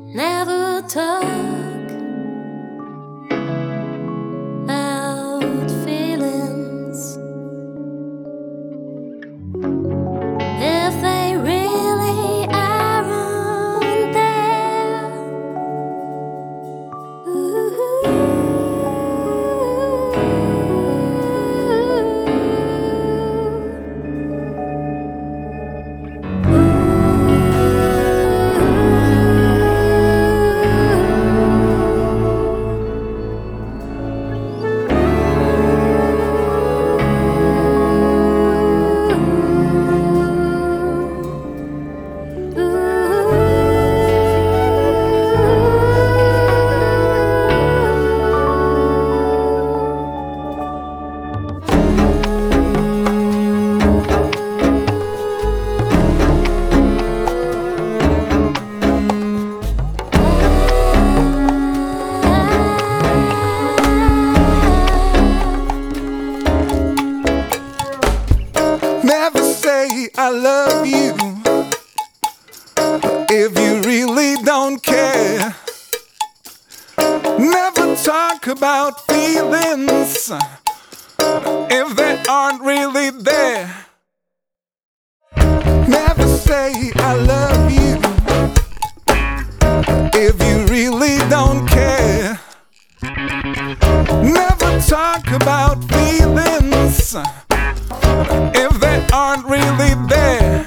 Never talk about feelings if they really aren't there. Never say I love you if you really don't care. Never talk about feelings if they aren't really there. Never say I love you if you really don't care. Never talk about feelings if they aren't really there.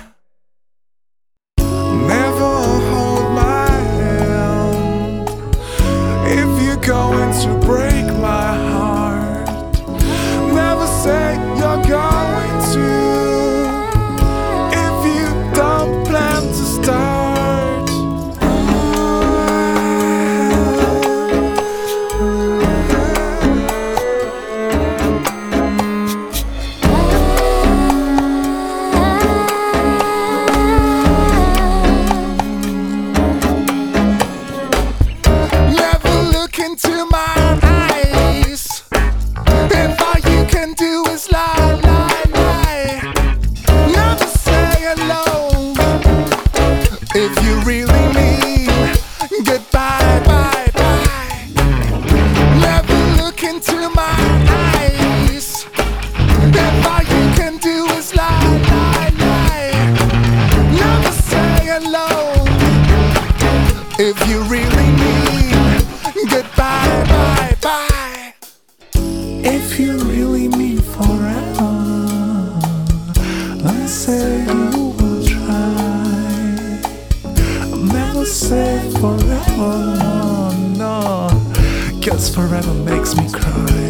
Never hold my hand if you're going to break my heart. Never say you're going to if you don't plan to start. Into my eyes, if all you can do is lie, lie, lie. Never say hello if you really mean goodbye, bye, bye. Never look into my eyes, if all you can do is lie, lie, lie. Never say hello if you really mean goodbye, bye, bye. If you really mean forever, let's say you will try. Never say forever, no, 'cause forever makes me cry.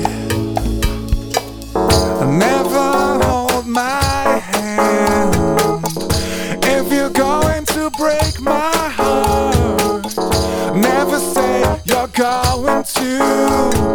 Never hold my hand if you're going to break my heart. Never say you're going to